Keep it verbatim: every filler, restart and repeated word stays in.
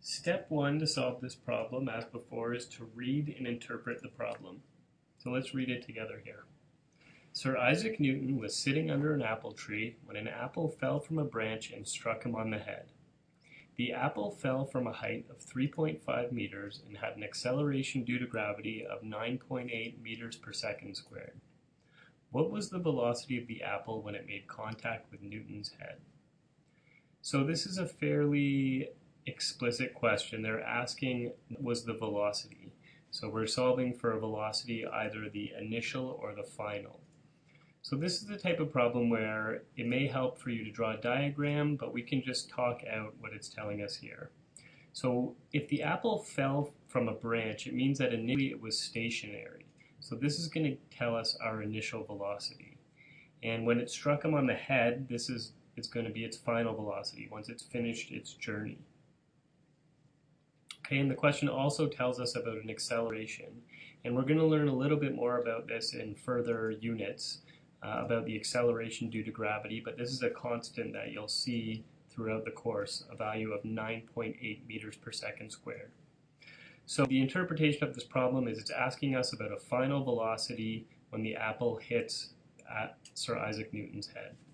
Step one to solve this problem, as before, is to read and interpret the problem. So let's read it together here. Sir Isaac Newton was sitting under an apple tree when an apple fell from a branch and struck him on the head. The apple fell from a height of three point five meters and had an acceleration due to gravity of nine point eight meters per second squared. What was the velocity of the apple when it made contact with Newton's head? So this is a fairly explicit question. They're asking, was the velocity? So we're solving for a velocity, either the initial or the final. So this is the type of problem where it may help for you to draw a diagram, but we can just talk out what it's telling us here. So if the apple fell from a branch, it means that initially it was stationary. So this is going to tell us our initial velocity. And when it struck him on the head, this is it's going to be its final velocity once it's finished its journey. Okay, and the question also tells us about an acceleration. And we're going to learn a little bit more about this in further units, uh, about the acceleration due to gravity, but this is a constant that you'll see throughout the course, a value of nine point eight meters per second squared. So the interpretation of this problem is it's asking us about a final velocity when the apple hits at Sir Isaac Newton's head.